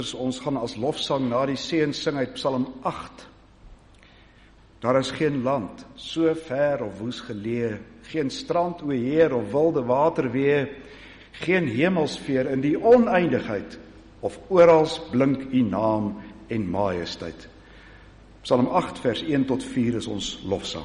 Ons gaan as lofsang na die seën sing uit Psalm 8. Daar is geen land, so ver of woes geleë, geen strand, o Heer, of wilde waterweë, geen hemelsfeer in die oneindigheid, of orals blink u naam en majesteit. Psalm 8 vers 1 tot 4 is ons lofsang.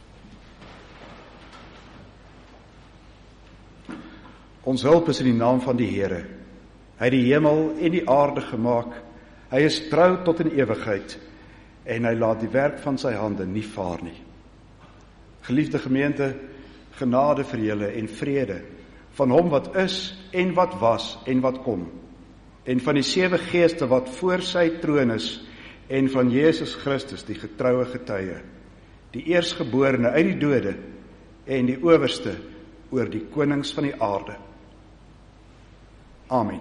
Ons hulp is in die naam van die Here. Hy het die hemel en die aarde gemaak. Hy is trou tot in ewigheid en hy laat die werk van sy hande nie vaar nie. Geliefde gemeente, genade vir julle en vrede van hom wat is en wat was en wat kom, en van die 7 geeste wat voor sy troon is, en van Jesus Christus, die getroue getuie, die eerstgeborene uit die dode en die owerste oor die konings van die aarde. Amen.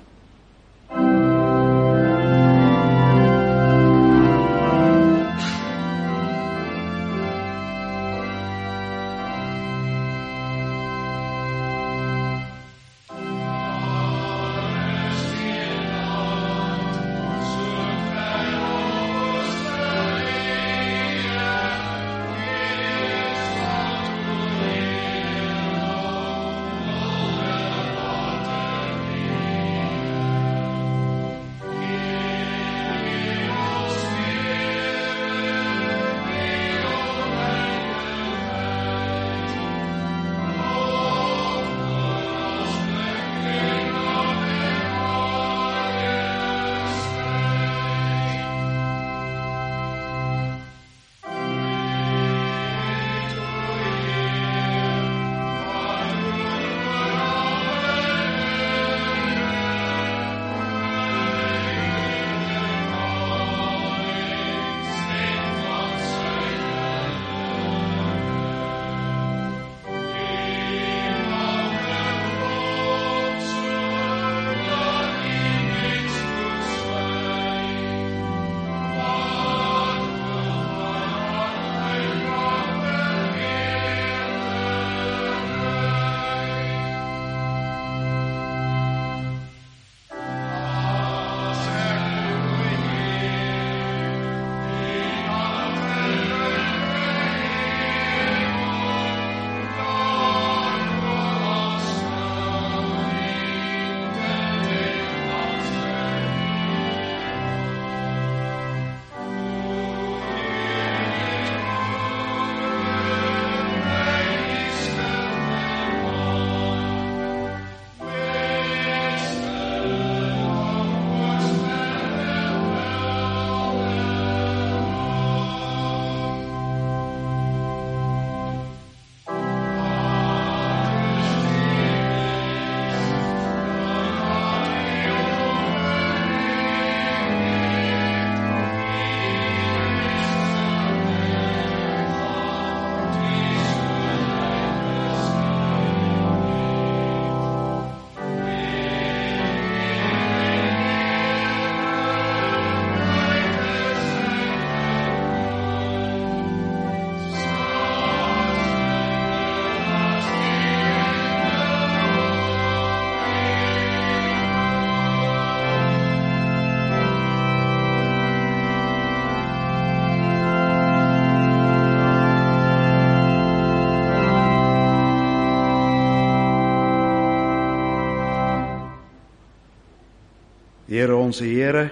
Here onze Here,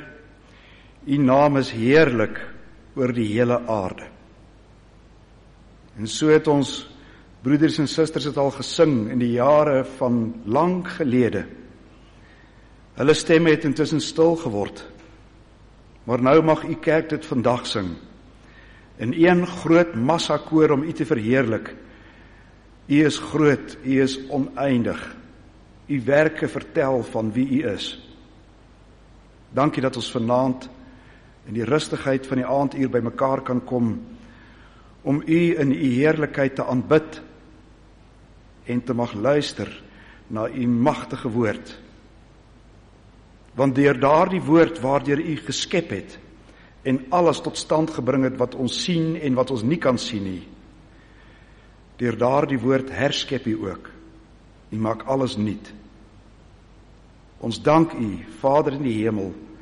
u naam is heerlik oor die hele aarde. En so het ons broeders en susters het al gesing in die jare van lang gelede. Hulle stemme het intussen stil geword, maar nou mag u kerk dit vandag sing, in een groot massakoor om u te verheerlik. U is groot, u is oneindig, u werke vertel van wie u is. Dankie dat ons vanaand in die rustigheid van die aanduur by mekaar kan kom, om u in u heerlikheid te aanbid en te mag luister na u magtige woord. Want deur daardie woord waardeur u geskep het en alles tot stand gebring het wat ons sien en wat ons nie kan sien nie, deur daardie woord herskep u ook. U maak alles nuut. Ons dank u, Vader in die hemel,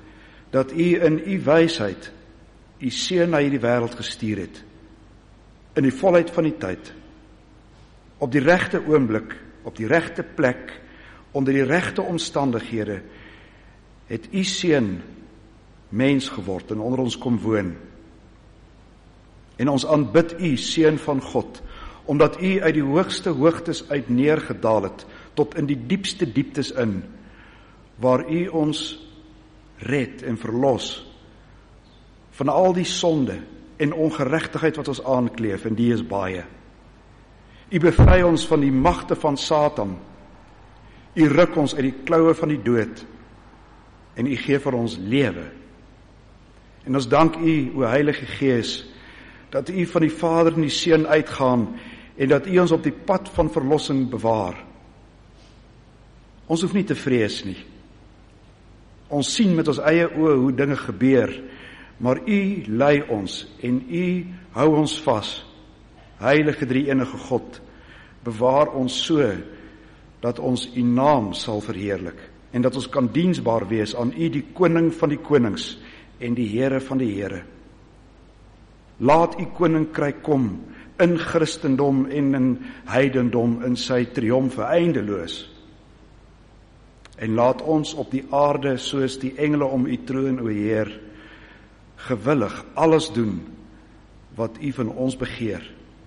dat U in U wysheid U Seun na hierdie wêreld gestuur het, in die volheid van die tyd, op die regte oomblik, op die regte plek, onder die regte omstandighede, het U Seun mens geword en onder ons kom woon. En ons aanbid U, Seun van God, omdat U uit die hoogste hoogtes uit neergedaal het, tot in die diepste dieptes in, waar U ons red en verlos, van al die sonde en ongeregtigheid wat ons aankleef, en die is baie. U bevry ons van die magte van Satan, U ruk ons uit die kloue van die dood, en U gee vir ons lewe. En ons dank U, o Heilige Gees, dat U van die Vader en die Seun uitgaan, en dat U ons op die pad van verlossing bewaar. Ons hoef nie te vrees nie. Ons sien met ons eie oë hoe dinge gebeur, maar U lei ons, en U hou ons vas. Heilige Drie-enige God, bewaar ons so, dat ons U naam sal verheerlik, en dat ons kan diensbaar wees aan U, die Koning van die konings, en die Here van die Here. Laat U koninkryk kom, in Christendom en in heidendom, in sy triomfe eindeloos. En laat ons op die aarde, soos die engele om U troon, o Heer, gewillig alles doen, wat U van ons begeer.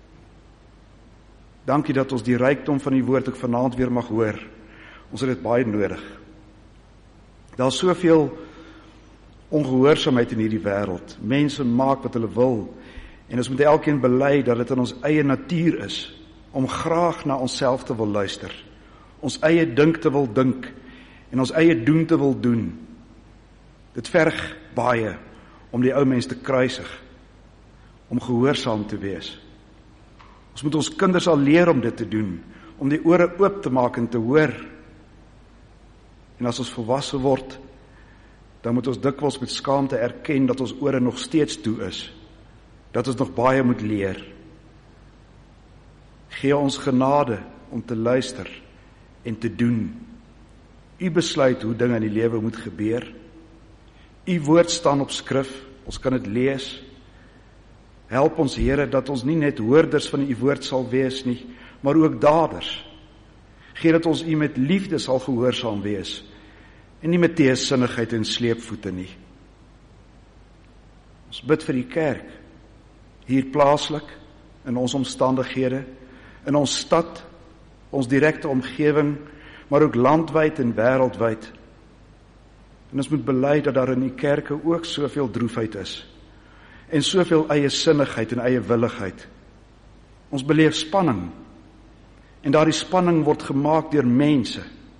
Dankie dat ons die rykdom van die woord ook vanaand weer mag hoor. Ons het dit baie nodig. Daar is soveel ongehoorsaamheid in hierdie wêreld. Mense maak wat hulle wil, en ons moet elkeen bely dat dit in ons eie natuur is, om graag na onsself te wil luister, ons eie dink te wil dink, en ons eie doen te wil doen. Dit verg baie, om die ou mens te kruisig, om gehoorsaam te wees. Ons moet ons kinders al leer om dit te doen, om die ore oop te maak en te hoor. En as ons volwasse word, dan moet ons dikwels met skaamte erken dat ons ore nog steeds toe is, dat ons nog baie moet leer. Gee ons genade om te luister en te doen. U besluit hoe dinge in die lewe moet gebeur. U woord staan op skrif, ons kan dit lees. Help ons, Here, dat ons nie net hoorders van U woord sal wees nie, maar ook daders. Gee dat ons U met liefde sal gehoorsaam wees, en nie met teesinnigheid en sleepvoete nie. Ons bid vir die kerk, hier plaaslik, in ons omstandighede, in ons stad, ons direkte omgewing, maar ook landwyd en wêreldwyd. En ons moet bely dat daar in die kerke ook soveel droefheid is, en soveel eie sinnigheid en eie willigheid. Ons beleef spanning, en daardie spanning word gemaak deur mense.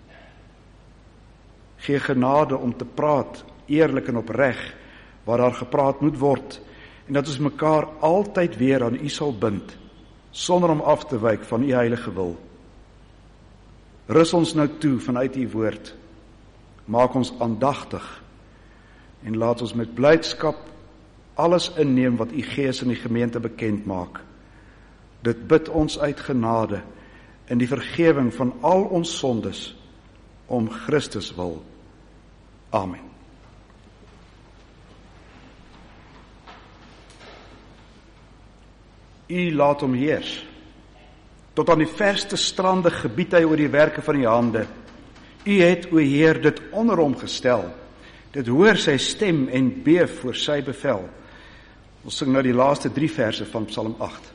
Gee genade om te praat, eerlik en opreg, waar daar gepraat moet word, en dat ons mekaar altyd weer aan U sal bind, sonder om af te wyk van U heilige wil. Rus ons nou toe vanuit U woord, maak ons aandagtig, en laat ons met blydskap alles inneem wat U Gees in die gemeente bekend maak. Dit bid ons uit genade, in die vergewing van al ons sondes, om Christus wil. Amen. U laat hom heers. Tot aan die verste strande gebied hy oor die werke van die hande. U het, o Heer, dit onder hom gestel. Dit hoor sy stem en beef voor sy bevel. Ons sing nou die laaste 3 verse van Psalm 8.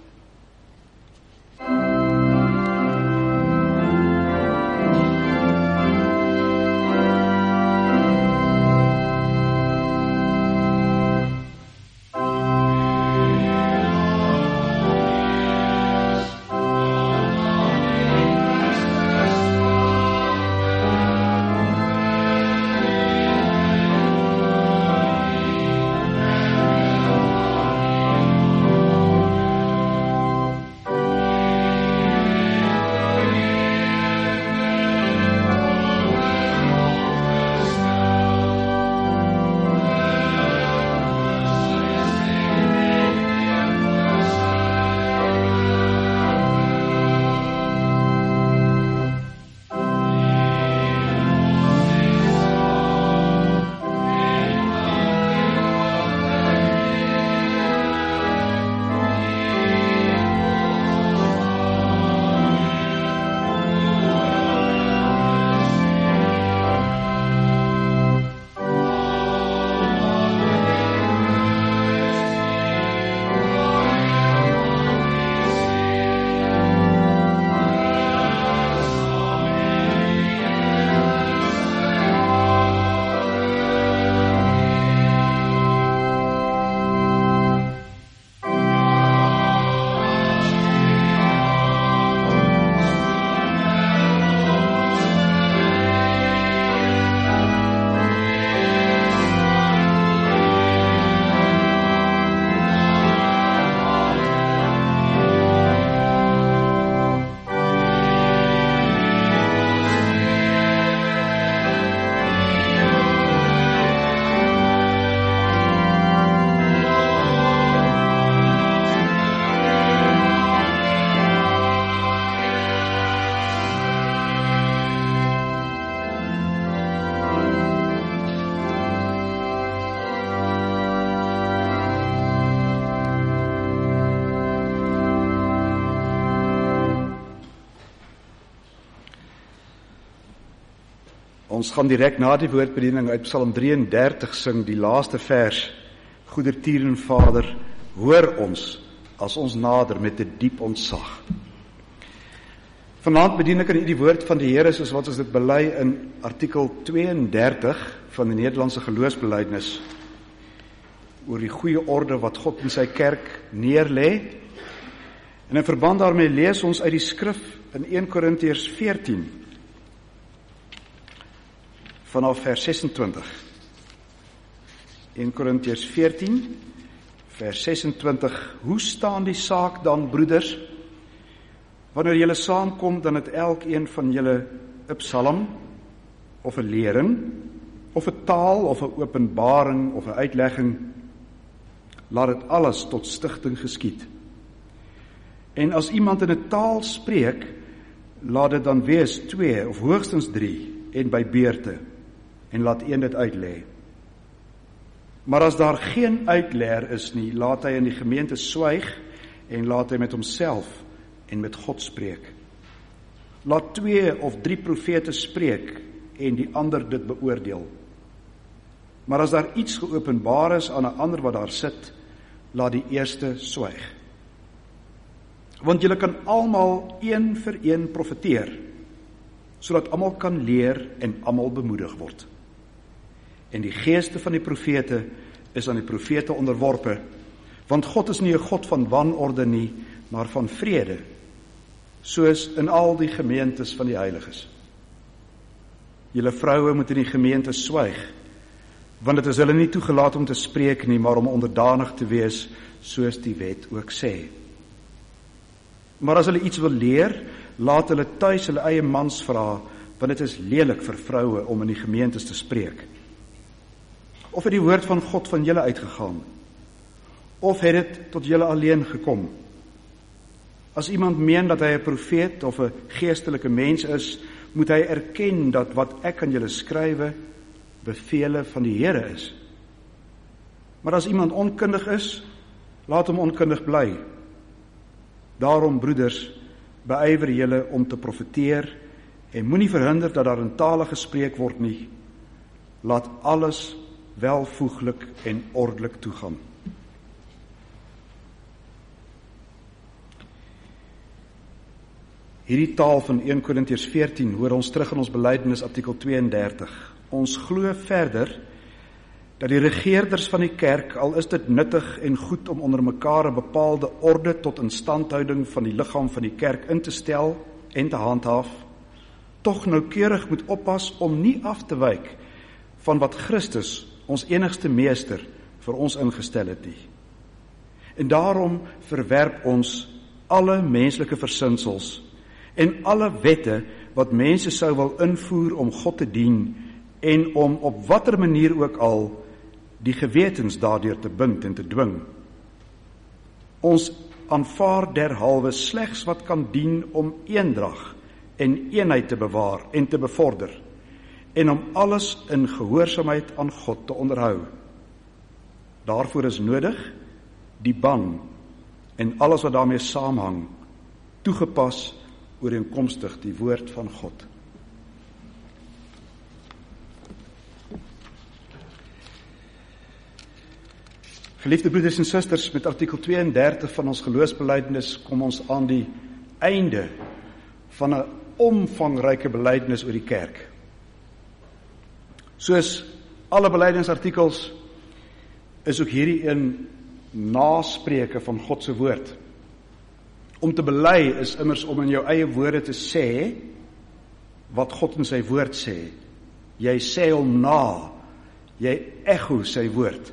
Ons gaan direk na die woordbediening uit Psalm 33 sing, die laaste vers. Goedertieren Vader, hoor ons as ons nader met 'n diep ontzag. Vanaand bedien ek aan u die woord van die Here soos wat ons dit bely in artikel 32 van die Nederlandse geloofsbelijdenis oor die goeie orde wat God in sy kerk neerlê. En in verband daarmee lees ons uit die skrif in 1 Korintiërs 14 vanaf vers 26. 1 Korintiërs 14 vers 26. Hoe staan die saak dan, broeders? Wanneer julle saamkom, dan het elkeen van julle 'n psalm of 'n lering of 'n taal of 'n openbaring of 'n uitlegging. Laat dit alles tot stigting geskied. En as iemand in 'n taal spreek, laat dit dan wees 2 of hoogstens 3 en by beurte, en laat een dit uitlê. Maar as daar geen uitleer is nie, laat hy in die gemeente swyg en laat hy met homself en met God spreek. Laat 2 of 3 profete spreek en die ander dit beoordeel. Maar as daar iets geopenbaar is aan 'n ander wat daar sit, laat die eerste swyg. Want julle kan almal een vir een profeteer, sodat almal kan leer en almal bemoedig word. En die geeste van die profete is aan die profete onderworpe, want God is nie 'n God van wanorde nie, maar van vrede, soos in al die gemeentes van die heiliges. Julle vroue moet in die gemeente swyg, want dit is hulle nie toegelaat om te spreek nie, maar om onderdanig te wees, soos die wet ook sê. Maar as hulle iets wil leer, laat hulle tuis hulle eie mans vra, want dit is lelik vir vroue om in die gemeentes te spreek. Of het die woord van God van julle uitgegaan? Of het dit tot julle alleen gekom? As iemand meen dat hy 'n profeet of 'n geestelike mens is, moet hy erken dat wat ek aan julle skrywe, bevele van die Here is. Maar as iemand onkundig is, laat hom onkundig bly. Daarom, broeders, beywer julle om te profeteer en moenie verhinder dat daar in tale gespreek word nie. Laat alles welvoeglik en ordelik toegaan. Hierdie taal van 1 Korintiërs 14 hoor ons terug in ons belydenis artikel 32. Ons glo verder dat die regeerders van die kerk, al is dit nuttig en goed om onder mekaar 'n bepaalde orde tot instandhouding van die liggaam van die kerk in te stel en te handhaaf, tog noukeurig moet oppas om nie af te wyk van wat Christus, ons enigste meester, vir ons ingestel het nie. En daarom verwerp ons alle menslike versinsels en alle wette wat mense sou wil invoer om God te dien en om op watter manier ook al die gewetens daardeur te bind en te dwing. Ons aanvaar derhalwe slegs wat kan dien om eendrag en eenheid te bewaar en te bevorder en om alles in gehoorsaamheid aan God te onderhou. Daarvoor is nodig die ban en alles wat daarmee saamhang, toegepas ooreenkomstig die woord van God. Geliefde broeders en susters, met artikel 32 van ons geloofsbelijdenis kom ons aan die einde van 'n omvangryke belydenis oor die kerk. Soos alle belydenisartikels is ook hierdie een naspreuke van God se woord. Om te bely is immers om in jou eie woorde te sê wat God in sy woord sê. Jy sê hom na, jy echo sy woord.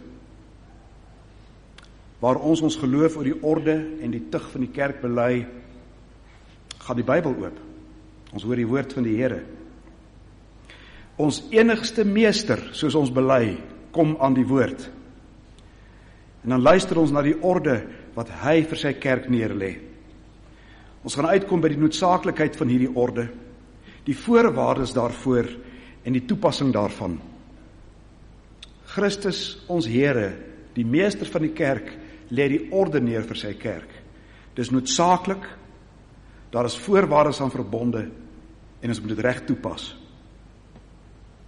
Waar ons geloof oor die orde en die tug van die kerk bely, gaan die Bybel oop. Ons hoor die woord van die Here. Ons enigste meester, soos ons bely, kom aan die woord. En dan luister ons na die orde wat hy vir sy kerk neerlê. Ons gaan uitkom by die noodsaaklikheid van hierdie orde, die voorwaardes daarvoor en die toepassing daarvan. Christus, ons Here, die meester van die kerk, lê die orde neer vir sy kerk. Dis noodsaaklik, daar is voorwaardes aan verbonde en ons moet dit reg toepas.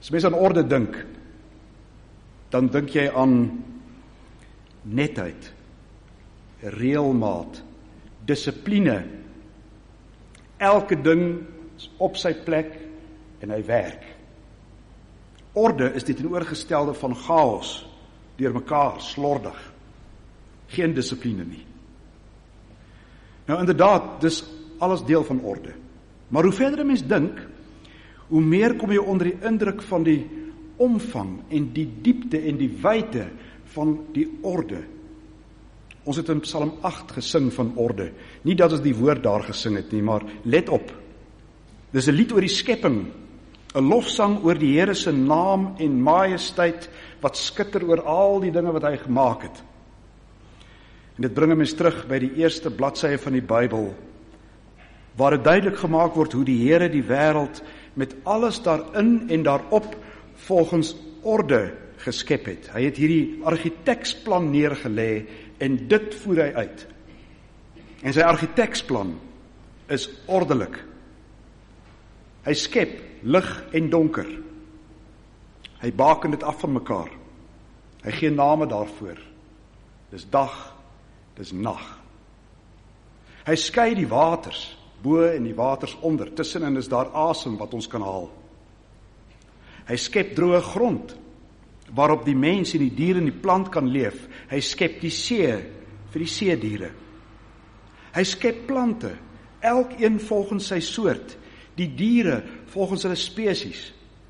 As mens aan orde dink, dan dink jy aan netheid, reëlmaat, dissipline. Elke ding is op sy plek en hy werk. Orde is die teenoorgestelde van chaos, deur mekaar, slordig. Geen dissipline nie. Nou inderdaad, dis alles deel van orde. Maar hoe verder 'n mens dink, hoe meer kom jy onder die indruk van die omvang en die diepte en die wyte van die orde. Ons het in Psalm 8 gesing van orde. Nie dat ons die woord daar gesing het nie, maar let op. Dis 'n lied oor die skepping, 'n lofsang oor die Here se naam en majesteit wat skitter oor al die dinge wat hy gemaak het. En dit bring mens terug by die eerste bladsye van die Bybel, waar dit duidelik gemaak word hoe die Here die wêreld met alles daarin en daarop volgens orde geskep het. Hy het hierdie argitektsplan neergelê en dit voer hy uit. En sy argitektsplan is ordelik. Hy skep lig en donker. Hy baken dit af van mekaar. Hy gee name daarvoor. Dis dag, dis nag. Hy skei die waters bo en die waters onder. Tussenin is daar asem wat ons kan haal. Hy skep droë grond waarop die mens en die dier en die plant kan leef. Hy skep die see vir die seediere. Hy skep plante, elkeen volgens sy soort, die diere volgens hulle spesies.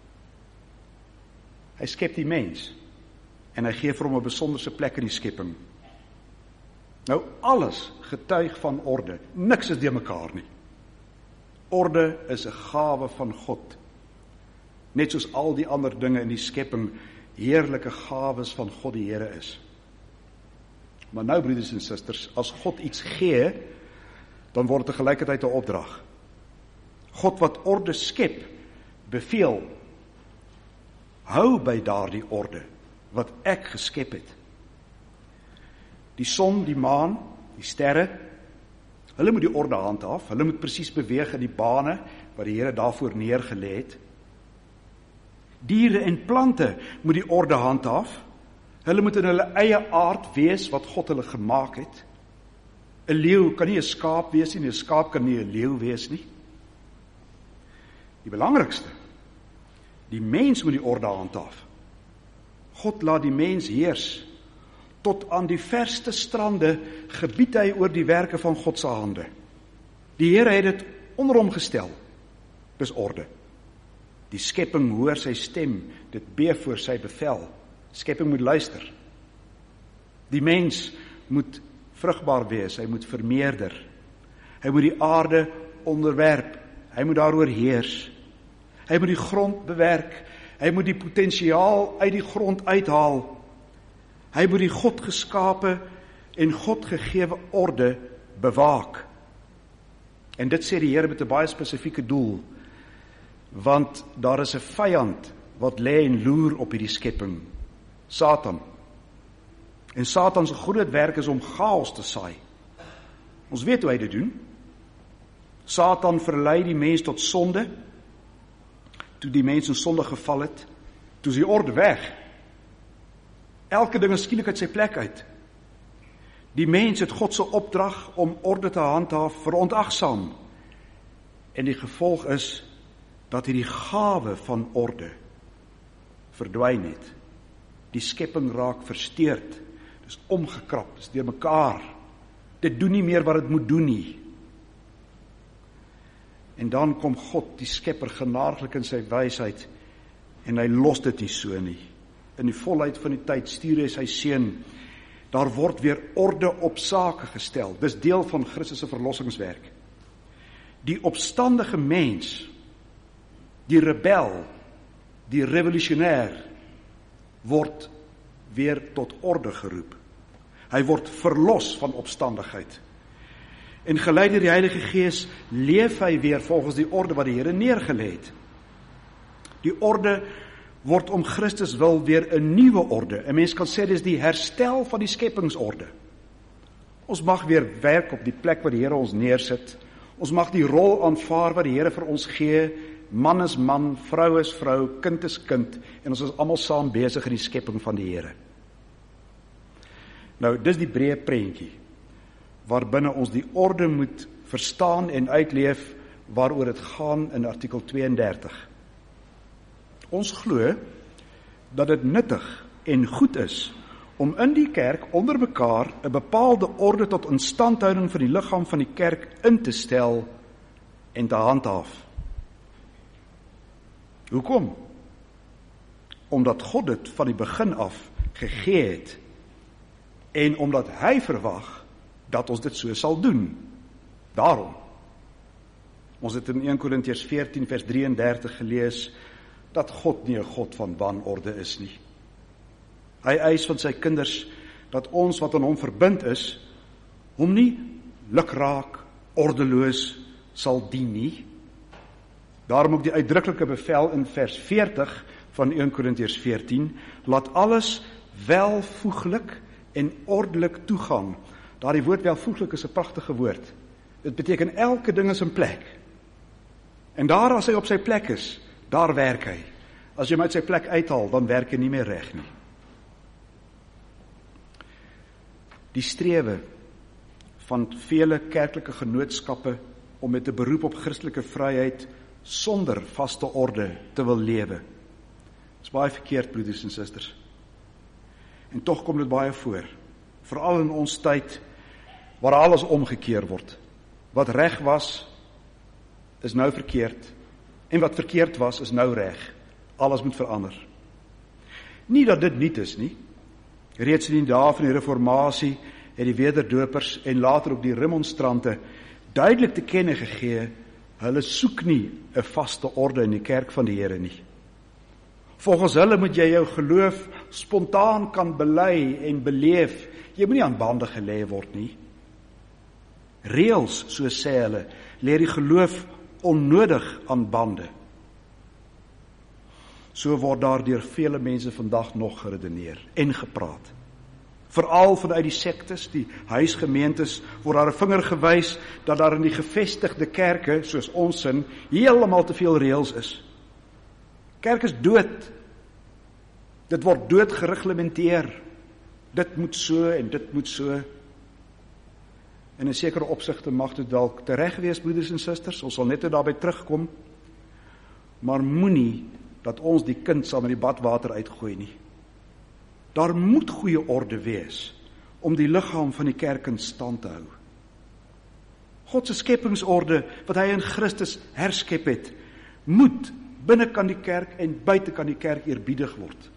Hy skep die mens en hy gee vir hom 'n besonderse plek in die skepping. Nou alles getuig van orde, niks is deurmekaar nie. Orde is 'n gawe van God. Net soos al die ander dinge in die skepping heerlike gawes van God die Here is. Maar nou, broeders en susters, as God iets gee, dan word dit tegelykertyd 'n opdrag. God wat orde skep, beveel, hou by daardie orde wat ek geskep het. Die son, die maan, die sterre, hulle moet die orde handhaaf, hulle moet presies beweeg in die bane wat die Here daarvoor neergelê het. Diere en plante moet die orde handhaaf. Hulle moet in hulle eie aard wees wat God hulle gemaak het. 'n Leeu kan nie 'n skaap wees nie, 'n skaap kan nie 'n leeu wees nie. Die belangrikste, die mens moet die orde handhaaf. God laat die mens heers. Tot aan die verste strande gebied hy oor die werke van God se hande. Die Here het dit onder hom gestel. Dis orde. Die skepping hoor sy stem, dit beef voor sy bevel. Skepping moet luister. Die mens moet vrugbaar wees, hy moet vermeerder. Hy moet die aarde onderwerp, hy moet daaroor heers. Hy moet die grond bewerk, hy moet die potensiaal uit die grond uithaal. Hy moet die God geskape en God gegewe orde bewaak. En dit sê die Here met 'n baie spesifieke doel, want daar is 'n vyand wat lê en loer op hierdie skepping, Satan. En Satan se groot werk is om chaos te saai. Ons weet hoe hy dit doen. Satan verlei die mens tot sonde. Toe die mens in sonde geval het, toe is die orde weg. Elke ding is skielik uit sy plek uit. Die mens het God se opdrag om orde te handhaaf verontagsaam. En die gevolg is dat hierdie gawe van orde verdwyn het. Die skepping raak versteurd. Dis omgekrap, dis deurmekaar. Dit doen nie meer wat dit moet doen nie. En dan kom God, die Skepper, genadiglik in sy wysheid, en hy los dit nie so nie. In die volheid van die tyd stuur hy sy seun. Daar word weer orde op sake gestel. Dis deel van Christus se verlossingswerk. Die opstandige mens, die rebel, die revolusionêr, word weer tot orde geroep. Hy word verlos van opstandigheid. En gelei deur die Heilige Gees leef hy weer volgens die orde wat die Here neergelê het. Die orde word om Christus wil weer 'n nuwe orde. 'n Mens kan sê dis die herstel van die skepingsorde. Ons mag weer werk op die plek waar die Here ons neersit. Ons mag die rol aanvaar wat die Here vir ons gee. Man is man, vrou is vrou, kind is kind, en ons is almal saam besig in die skepping van die Here. Nou, dis die breë prentjie, waarbinne ons die orde moet verstaan en uitleef, waaroor dit gaan in artikel 32. Ons glo dat dit nuttig en goed is om in die kerk onder mekaar 'n bepaalde orde tot instandhouding van die liggaam van die kerk in te stel en te handhaaf. Hoekom? Omdat God dit van die begin af gegee het en omdat hy verwag dat ons dit so sal doen. Daarom. Ons het in 1 Korintiërs 14 vers 33 gelees dat God nie 'n God van wanorde is nie. Hy eis van sy kinders dat ons wat aan hom verbind is, hom nie lukraak, ordeloos sal dien nie. Daarom ook die uitdruklike bevel in vers 40 van 1 Korintiërs 14, laat alles welvoeglik en ordelik toegaan. Daardie woord welvoeglik is 'n pragtige woord. Dit beteken elke ding is in plek. En daar as hy op sy plek is, daar werk hy. As jy hom uit sy plek uithaal, dan werk hy nie meer reg nie. Die strewe van vele kerklike genootskappe om met 'n beroep op Christelike vryheid sonder vaste orde te wil lewe. Dis baie verkeerd, broeders en susters. En tog kom dit baie voor, veral in ons tyd waar alles omgekeer word. Wat reg was, is nou verkeerd, en wat verkeerd was, is nou reg. Alles moet verander. Nie dat dit niet is nie. Reeds in die dae van die reformatie het die wederdopers en later ook die remonstrante duidelik te kenne gegee, hulle soek nie 'n vaste orde in die kerk van die Here nie. Volgens hulle moet jy jou geloof spontaan kan bely en beleef. Jy moet nie aan bande gelê word nie. Reëls, so sê hulle, leer die geloof onnodig aan bande. So word daar deur vele mense vandag nog geredeneer en gepraat. Veral vanuit die sektes, die huisgemeentes, word daar 'n vinger gewys dat daar in die gevestigde kerke, soos ons sin, heeltemal te veel reëls is. Kerk is dood. Dit word dood gereglementeer. Dit moet so en dit moet so. En in sekere opsigte mag dit dalk tereg wees, broeders en susters, ons sal net daarby terugkom, maar moenie dat ons die kind sal met die badwater uitgooi nie. Daar moet goeie orde wees om die liggaam van die kerk in stand te hou. God se skepingsorde wat hy in Christus herskep het, moet binne kan die kerk en buite kan die kerk eerbiedig word.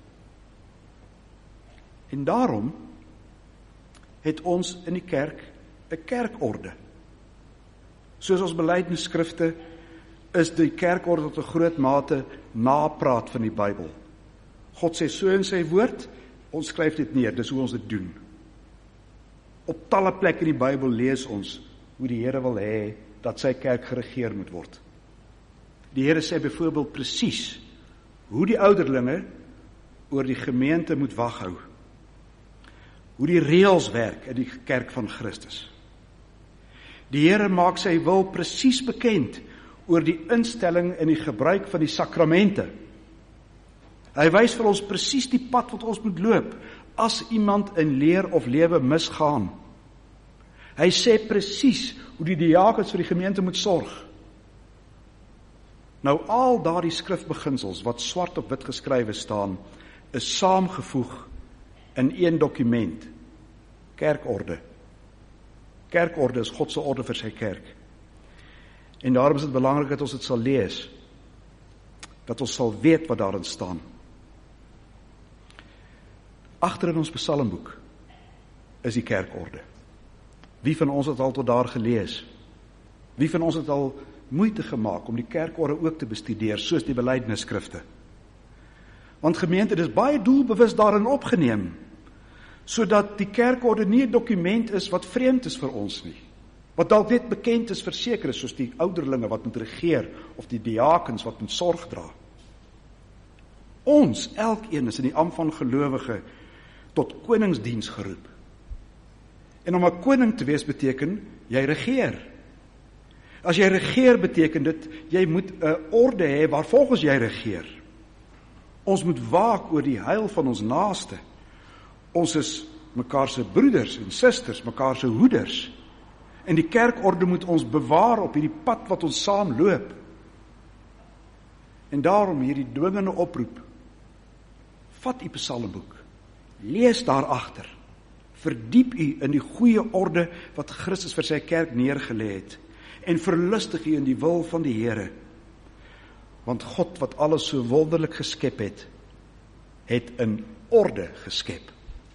En daarom het ons in die kerk 'n kerkorde. Soos ons belydenisskrifte is die kerkorde tot 'n groot mate napraat van die Bybel. God sê so in sy woord, ons skryf dit neer, dis hoe ons dit doen. Op talle plekke in die Bybel lees ons hoe die Here wil hê dat sy kerk geregeer moet word. Die Here sê byvoorbeeld presies hoe die ouderlinge oor die gemeente moet wag hou. Hoe die reëls werk in die kerk van Christus. Die Here maak sy wil presies bekend oor die instelling en die gebruik van die sakramente. Hy wys vir ons presies die pad wat ons moet loop as iemand in leer of lewe misgaan. Hy sê presies hoe die diakens vir die gemeente moet sorg. Nou al daardie skrifbeginsels wat swart op wit geskrywe staan, is saamgevoeg in een dokument, kerkorde. Kerkorde is God se orde vir sy kerk. En daarom is dit belangrik dat ons dit sal lees, dat ons sal weet wat daarin staan. Agter in ons psalmboek is die kerkorde. Wie van ons het al tot daar gelees? Wie van ons het al moeite gemaak om die kerkorde ook te bestudeer, soos die belydenisskrifte? Want gemeente, dit is baie doelbewus daarin opgeneem, sodat die kerkorde nie 'n dokument is wat vreemd is vir ons nie, wat dalk net bekend is vir sekeres, soos die ouderlinge wat moet regeer, of die diakens wat moet sorg dra. Ons, elkeen is in die am van gelowige tot koningsdiens geroep. En om 'n koning te wees beteken, jy regeer. As jy regeer, beteken dit, jy moet 'n orde hê waar volgens jy regeer. Ons moet waak oor die heil van ons naaste. Ons is mekaar se broeders en susters, mekaar se hoeders. En die kerkorde moet ons bewaar op hierdie pad wat ons saam loop. En daarom hierdie dwingende oproep. Vat u psalmboek, lees daarachter, verdiep u in die goeie orde wat Christus vir sy kerk neergelê het, en verlustig u in die wil van die Here. Want God wat alles so wonderlik geskep het in orde geskep.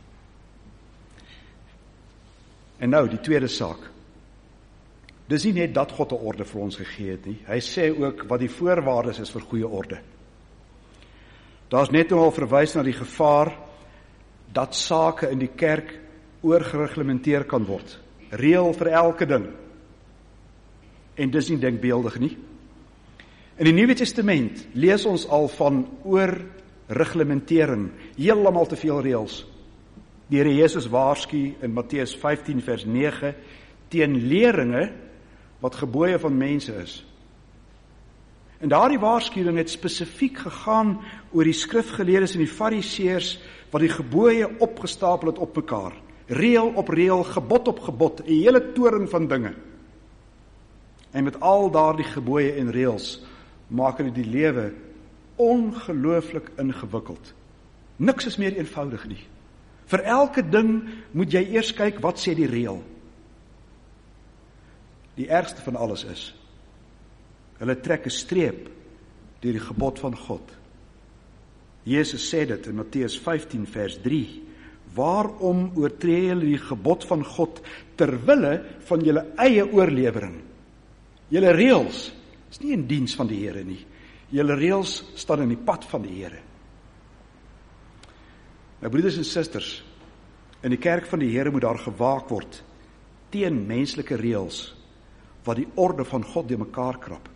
En nou, die tweede saak. Dis nie net dat God 'n orde vir ons gegee het nie. Hy sê ook wat die voorwaardes is vir goeie orde. Daar's net nou al verwys na die gevaar dat sake in die kerk oorgereglementeer kan word. Reël vir elke ding. En dis nie denkbeeldig nie. In die Nuwe Testament lees ons al van oorreglementering, heeltemal te veel reëls. Die Here Jesus waarsku in Matteus 15 vers 9 teen leringe wat gebooie van mense is. En daardie waarskuwing het spesifiek gegaan oor die skrifgeleerdes en die fariseërs wat die gebooie opgestapel het op mekaar. Reël op reël, gebod op gebod, 'n hele toring van dinge. En met al daardie gebooie en reëls maak dit die lewe ongelooflik ingewikkeld. Niks is meer eenvoudig nie. Vir elke ding moet jy eers kyk wat sê die reël. Die ergste van alles is, hulle trek 'n streep deur die gebod van God. Jesus sê dit in Matteus 15 vers 3. Waarom oortree julle die gebod van God terwille van julle eie oorlewering? Julle reëls is nie in diens van die Here nie. Julle reëls staan in die pad van die Here. Nou broeders en susters, in die kerk van die Here moet daar gewaak word teen menslike reëls wat die orde van God die mekaar krap.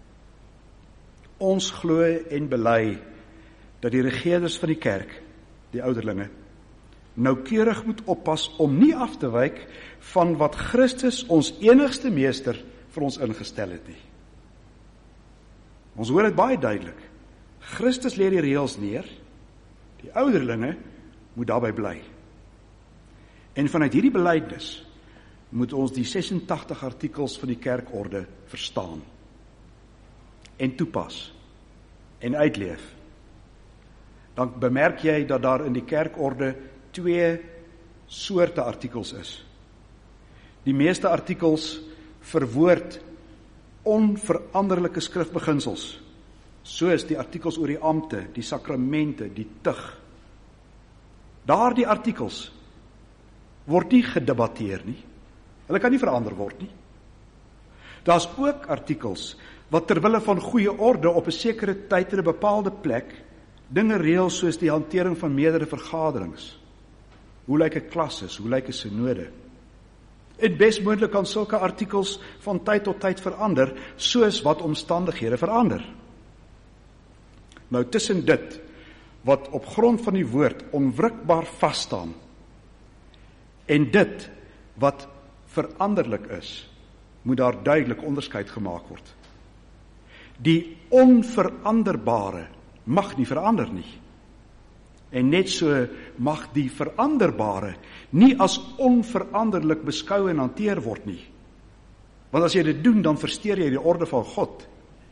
Ons glo en bely dat die regerders van die kerk, die ouderlinge, noukeurig moet oppas om nie af te wyk van wat Christus, ons enigste meester, vir ons ingestel het nie. Ons hoor dit baie duidelik. Christus lê die reëls neer, die ouderlinge moet daarby bly. En vanuit hierdie belydenis moet ons die 86 artikels van die kerkorde verstaan en toepas en uitleef. Dan bemerk jy dat daar in die kerkorde 2 soorte artikels is. Die meeste artikels verwoord onveranderlike skrifbeginsels, soos die artikels oor die ampte, die sakramente, die tug. Daardie artikels word nie gedebatteer nie. Hulle kan nie verander word nie. Daar's ook artikels wat terwille van goeie orde op 'n sekere tyd en 'n bepaalde plek dinge reël soos die hantering van meerdere vergaderings. Hoe lyk 'n klas, hoe lyk 'n synode? En besmoontlik kan sulke artikels van tyd tot tyd verander, soos wat omstandighede verander. Nou tussen dit wat op grond van die woord onwrikbaar vas staan en dit wat veranderlik is, moet daar duidelik onderskeid gemaak word. Die onveranderbare mag nie verander nie. En net so mag die veranderbare nie as onveranderlik beskou en hanteer word nie. Want as jy dit doen, dan versteur jy die orde van God.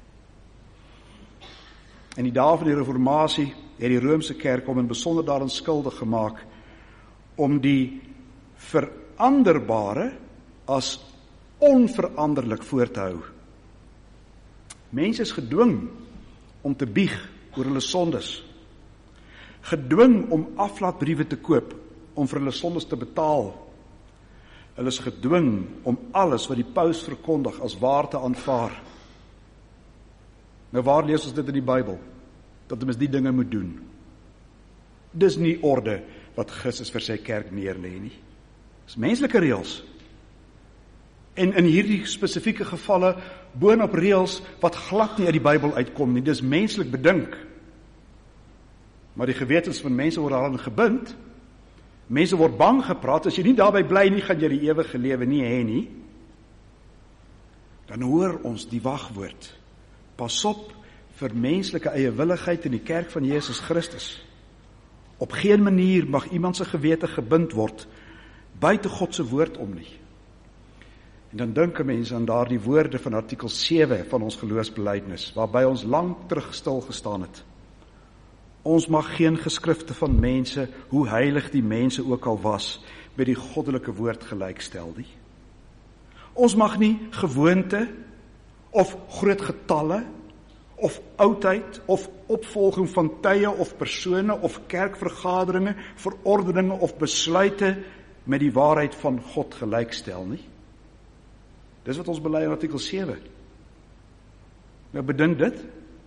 In die dae van die reformatie het die Romeinse kerk hom in besonder daarin skuldig gemaak om die veranderbare as onveranderlik voor te hou. Mense is gedwing om te bieg oor hulle sondes. Gedwing om aflaatbriewe te koop om vir hulle sondes te betaal. Hulle is gedwing om alles wat die paus verkondig as waar te aanvaar. Nou waar lees ons dit in die Bybel? Dat ons die dinge moet doen. Dis nie orde wat Christus vir sy kerk neerlê nie. Dis menslike reëls. En in hierdie spesifieke gevalle boonop reëls wat glad nie uit die Bybel uitkom nie. Dis menslik bedink. Maar die gewetens van mense word daaraan gebind. Mense word bang gepraat, as jy nie daarby bly nie, gaan jy die ewige lewe nie hê nie. dan hoor ons die wagwoord. Pas op vir menslike eiewilligheid in die kerk van Jesus Christus. Op geen manier mag iemand se gewete gebind word buite God se woord om nie. En dan dink 'n mens aan daardie woorde van artikel 7 van ons geloofsbelijdenis, waarby ons lank terug stil gestaan het. Ons mag geen geskrifte van mense, hoe heilig die mense ook al was, met die goddelike woord gelykstel nie. Ons mag nie gewoonte, of groot getalle, of oudheid, of opvolging van tye of persone, of kerkvergaderinge, verordeninge of besluite met die waarheid van God gelykstel nie. Dis wat ons bely in artikel 7. Nou bedink dit.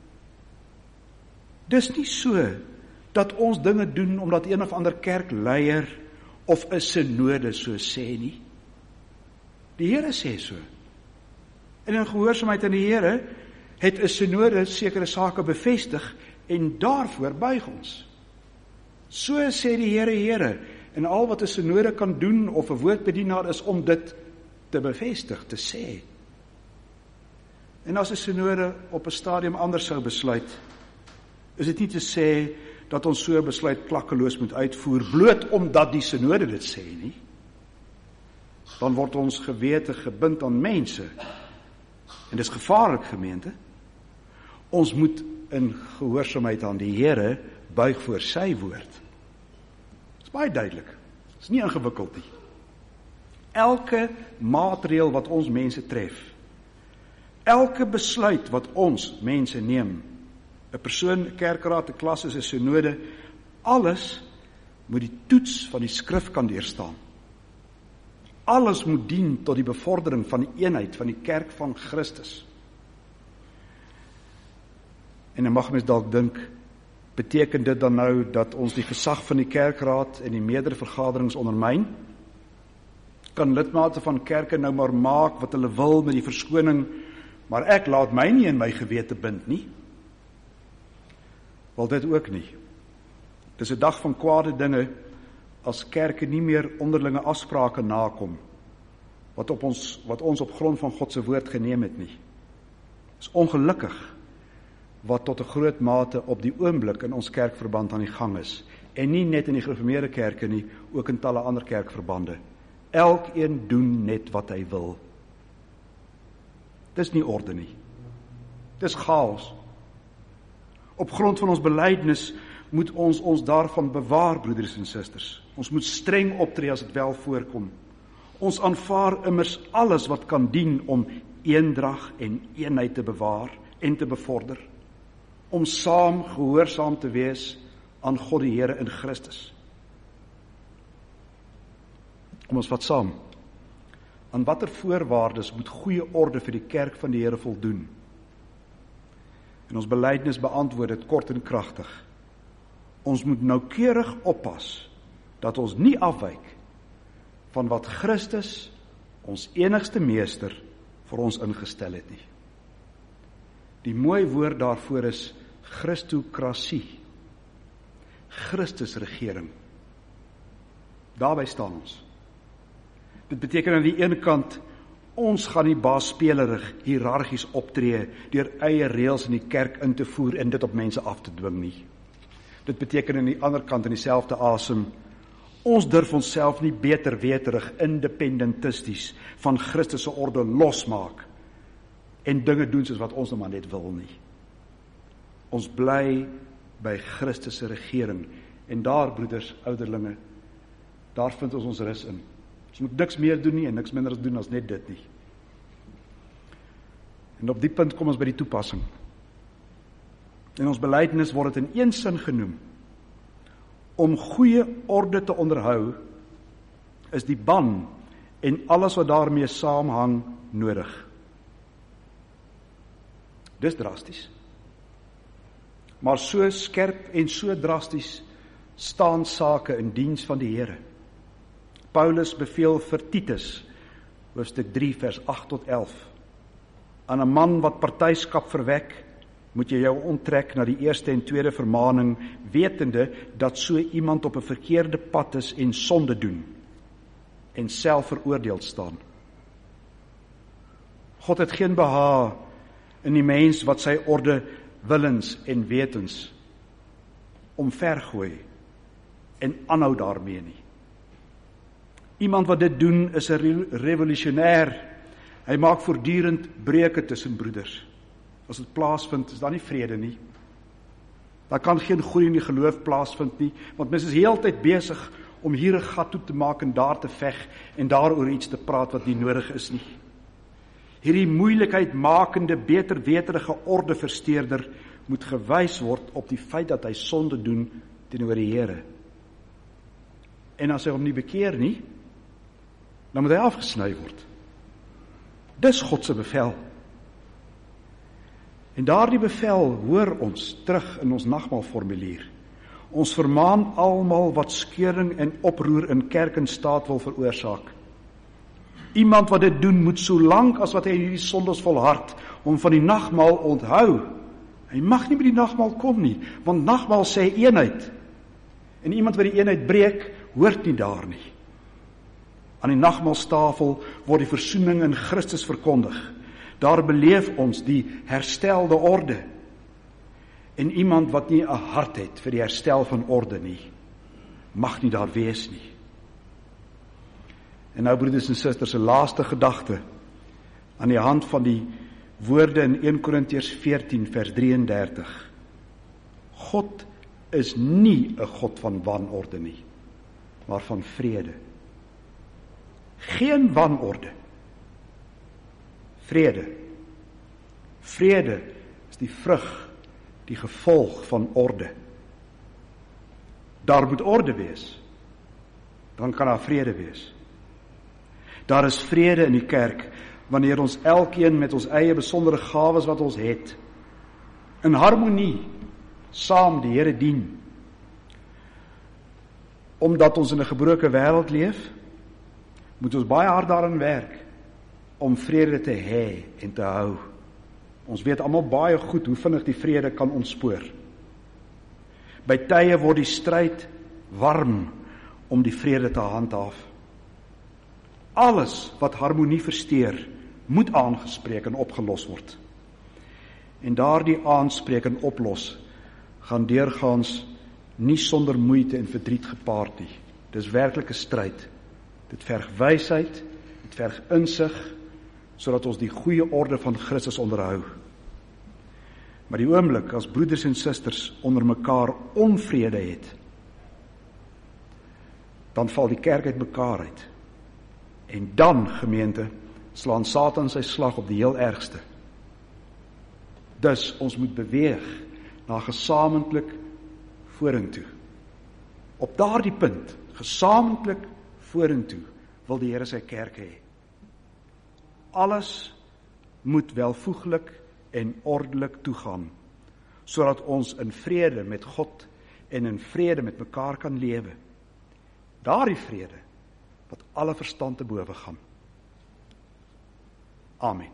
Dis nie so dat ons dinge doen omdat een of ander kerkleier of 'n synode so sê nie. Die Here sê so. En in gehoorsaamheid aan die Here het 'n synode sekere sake bevestig en daarvoor buig ons. So sê die Here, en al wat 'n synode kan doen of 'n woordbedienaar is om dit te bevestig, te sê. En as 'n synode op 'n stadium anders sou besluit, is dit nie te sê dat ons so 'n besluit klakkeloos moet uitvoer, bloot omdat die synode dit sê nie. Dan word ons gewete gebind aan mense. En dis gevaarlik, gemeente. Ons moet in gehoorsaamheid aan die Here buig voor sy woord. Dis baie duidelik. Dis nie ingewikkeld nie. Elke maatreël wat ons mense tref, elke besluit wat ons mense neem, 'n persoon, 'n kerkraad, 'n klas, 'n synode, alles moet die toets van die skrif kan deurstaan. Alles moet dien tot die bevordering van die eenheid van die kerk van Christus. En dan mag mens dalk dink, beteken dit dan nou dat ons die gesag van die kerkraad en die meerdere vergaderings ondermyn? Kan lidmate van kerke nou maar maak wat hulle wil met die verskoning, maar ek laat my nie in my gewete bind nie? Wel, dit ook nie. Dis 'n dag van kwade dinge as kerke nie meer onderlinge afsprake nakom wat ons op grond van God se woord geneem het nie. Dis ongelukkig wat tot 'n groot mate op die oomblik in ons kerkverband aan die gang is, en nie net in die gereformeerde kerke nie, ook in talle ander kerkverbande. Elkeen doen net wat hy wil. Dis nie orde nie. Dis chaos. Op grond van ons belydenis moet ons daarvan bewaar, broeders en susters. Ons moet streng optree as dit wel voorkom. Ons aanvaar immers alles wat kan dien om eendrag en eenheid te bewaar en te bevorder, om saam gehoorsaam te wees aan God die Here in Christus. Kom ons vat saam. Aan watter voorwaardes moet goeie orde vir die kerk van die Here voldoen? En ons belydenis beantwoord dit kort en kragtig. Ons moet noukeurig oppas dat ons nie afwyk van wat Christus, ons enigste meester, vir ons ingestel het nie. Die mooi woord daarvoor is Christokrasie, Christusregering. Daarby staan ons. Dit beteken aan die ene kant, ons gaan nie baasspelerig, hiërargies optree, deur eie reëls in die kerk in te voer en dit op mense af te dwing nie. Dit beteken aan die ander kant in dieselfde asem, ons durf onsself nie beter weterig, independentisties van Christus se orde losmaak en dinge doen soos wat ons nou maar net wil nie. Ons bly by Christus se regering en daar, broeders, ouderlinge, daar vind ons rus in. Ons moet niks meer doen nie en niks minder doen as net dit nie. En op die punt kom ons by die toepassing. In ons belydenis word dit in een sin genoem. Om goeie orde te onderhou, is die ban en alles wat daarmee saamhang nodig. Dis drasties. Maar so skerp en so drasties staan sake in diens van die Here. Paulus beveel vir Titus, hoofstuk 3 vers 8 tot 11, aan 'n man wat partyskap verwek, moet jy jou onttrek na die eerste en tweede vermaning, wetende dat so iemand op 'n verkeerde pad is en sonde doen, en self veroordeeld staan. God het geen behaag in die mens wat sy orde, willens en wetens omvergooi en aanhou daarmee nie. Iemand wat dit doen is 'n revolusionêr. Hy maak voortdurend breuke tussen broeders. As dit plaasvind, is daar nie vrede nie. Daar kan geen groei in die geloof plaasvind nie, want mense is heeltyd besig om hier 'n gat toe te maak en daar te veg en daaroor iets te praat wat nie nodig is nie. Hierdie moeilikheid makende, beter weterige ordeversteurder moet gewys word op die feit dat hy sonde doen teenoor die Here. En as hy hom nie bekeer nie, dan moet hy afgesny word. Dis God se bevel. En daardie bevel hoor ons terug in ons nagmaalformulier. Ons vermaan almal wat skeuring en oproer in kerk en staat wil veroorsaak. Iemand wat dit doen moet so lank as wat hy hierdie sondes volhard om van die nagmaal onthou. Hy mag nie by die nagmaal kom nie, want nagmaal sê eenheid. En iemand wat die eenheid breek, hoort nie daar nie. Aan die nagmaalstafel word die versoening in Christus verkondig. Daar beleef ons die herstelde orde. En iemand wat nie 'n hart het vir die herstel van orde nie, mag nie daar wees nie. En nou broeders en susters, 'n laaste gedagte aan die hand van die woorde in 1 Korintiërs 14 vers 33. God is nie 'n God van wanorde nie, maar van vrede. Geen wanorde. Vrede. Vrede is die vrug, die gevolg van orde. Daar moet orde wees. Dan kan daar vrede wees. Daar is vrede in die kerk, wanneer ons elkeen met ons eie besondere gawes wat ons het, in harmonie, saam die Here dien. Omdat ons in 'n gebroke wêreld leef, moet ons baie hard daaraan werk, om vrede te hê en te hou. Ons weet almal baie goed hoe vinnig die vrede kan ontspoor. By tye word die stryd warm om die vrede te handhaaf. Alles wat harmonie versteur, moet aangespreek en opgelos word. En daardie aanspreek en oplos gaan deurgaans nie sonder moeite en verdriet gepaard nie. Dis werklike stryd. Dit verg wysheid, dit verg insig, sodat ons die goeie orde van Christus onderhou. Maar die oomblik as broeders en susters onder mekaar onvrede het, dan val die kerk uit mekaar uit. En dan, gemeente, slaan Satan sy slag op die heel ergste. Dus ons moet beweeg na gesamentlik vorentoe. Op daardie punt, gesamentlik vorentoe, wil die Here sy kerk hê. Alles moet welvoeglik en ordelik toegaan, sodat ons in vrede met God en in vrede met mekaar kan lewe. Daardie vrede wat alle verstand te bowe gaan. Amen.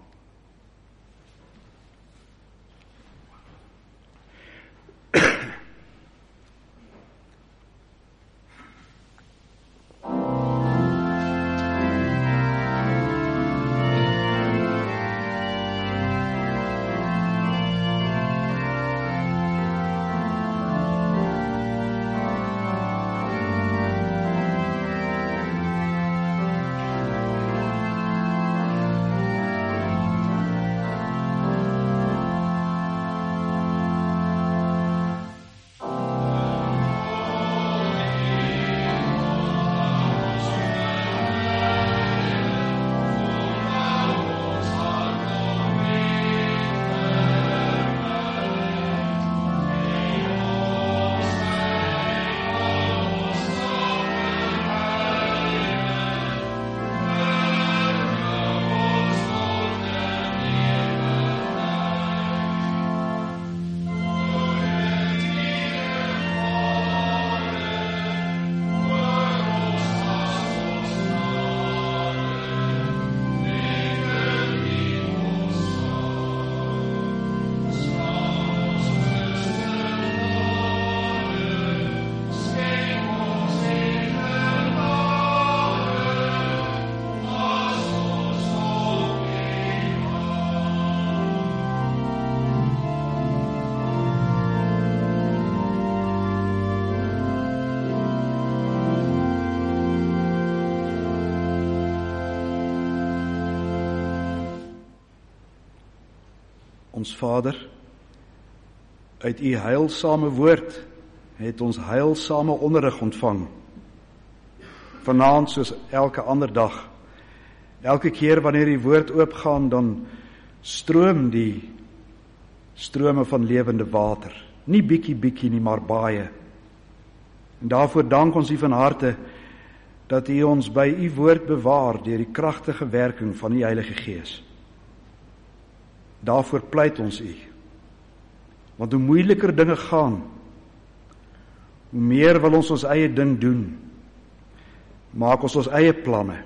Ons Vader, uit U heilsame woord het ons heilsame onderrig ontvang. Vanaand soos elke ander dag. Elke keer wanneer die woord oopgaan, dan stroom die strome van lewende water. Nie bietjie nie, maar baie. En daarvoor dank ons U van harte dat U ons by U woord bewaar deur die kragtige werking van die Heilige Gees. Daarvoor pleit ons U. Want hoe moeiliker dinge gaan, hoe meer wil ons eie ding doen. Maak ons eie planne.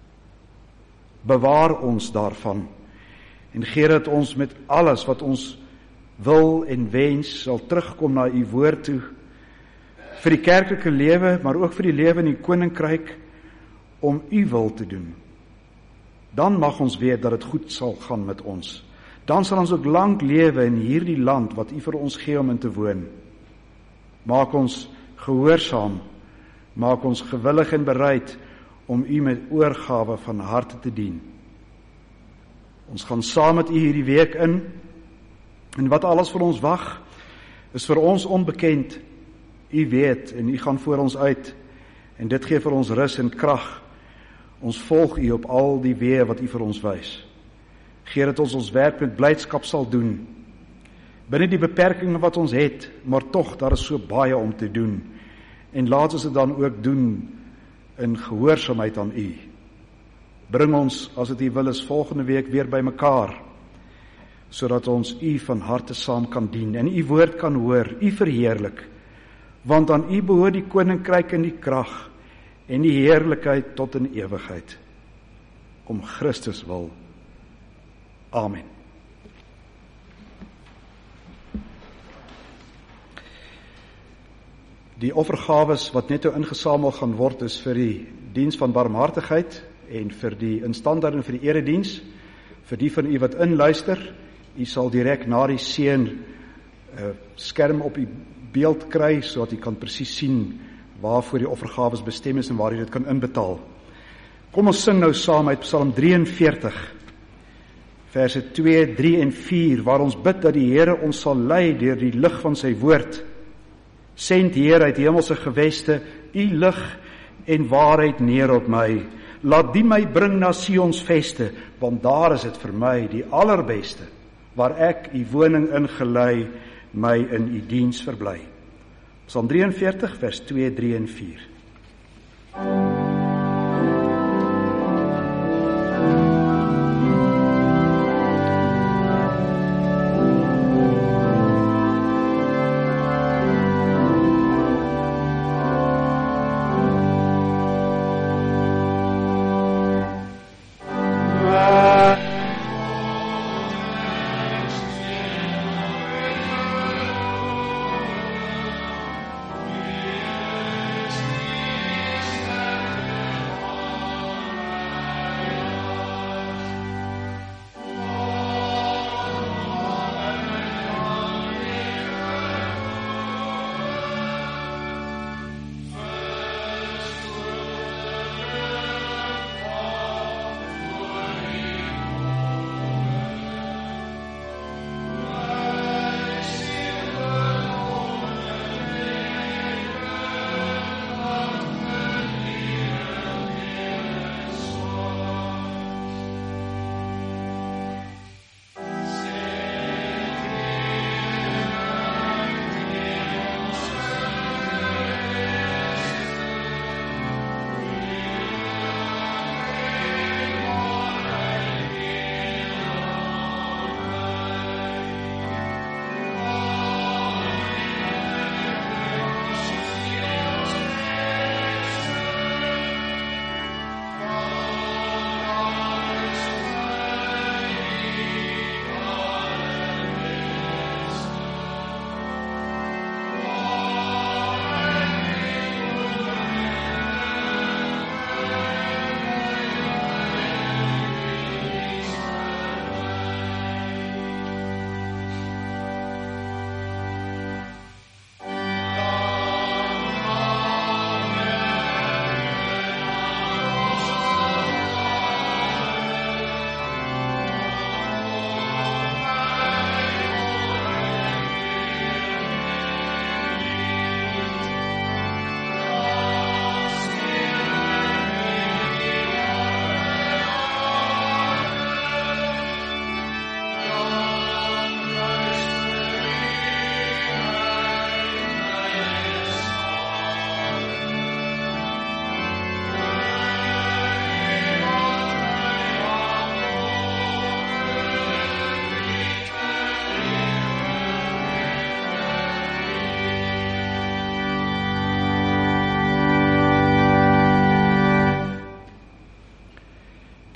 Bewaar ons daarvan. En gee dat ons met alles wat ons wil en wens sal terugkom na U woord toe. Vir die kerklike lewe, maar ook vir die lewe in die koninkryk, om U wil te doen. Dan mag ons weet dat dit goed sal gaan met ons. Dan sal ons ook lank lewe in hierdie land wat U vir ons gee om in te woon. Maak ons gehoorsaam, maak ons gewillig en bereid om U met oorgawe van harte te dien. Ons gaan saam met U hierdie week in, en wat alles vir ons wag, is vir ons onbekend. U weet, en U gaan voor ons uit, en dit gee vir ons rus en krag. Ons volg U op al die weë wat U vir ons wys. Gee dat ons werk met blydskap sal doen, binne die beperkings wat ons het, maar tog, daar is so baie om te doen, en laat ons dit dan ook doen, in gehoorsaamheid aan U. Bring ons, as dit U wil is, volgende week weer by mekaar, sodat ons U van harte saam kan dien, en U woord kan hoor, U verheerlik, want aan U behoort die koninkryk en die krag, en die heerlikheid tot in ewigheid. Om Christus wil. Amen. Die offergawes wat net nou ingesamel gaan word, is vir die diens van barmhartigheid en vir die instandhouding vir die erediens. Vir die van u wat inluister, u sal direk na die seën skerm op u beeld kry, sodat u kan presies sien waarvoor die offergawes bestem is en waar u dit kan inbetaal. Kom ons sing nou saam uit Psalm 43, verse 2, 3 en 4, waar ons bid dat die Here ons sal lei deur die lig van sy woord. Send Heer uit hemelse geweste, u lig en waarheid neer op my. Laat die my bring na Sions veste, want daar is dit vir my die allerbeste, waar ek u woning ingelei, my in u diens verbly. Psalm 43, vers 2, 3 en 4.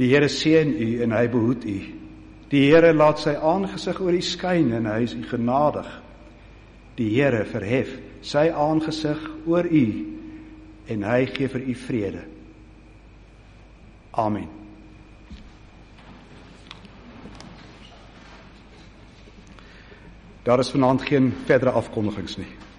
Die Here seën u en hy behoed u. Die Here laat sy aangesig oor u skyn en hy is u genadig. Die Here verhef sy aangesig oor u en hy gee vir u vrede. Amen. Daar is vanaand geen verdere afkondigings nie.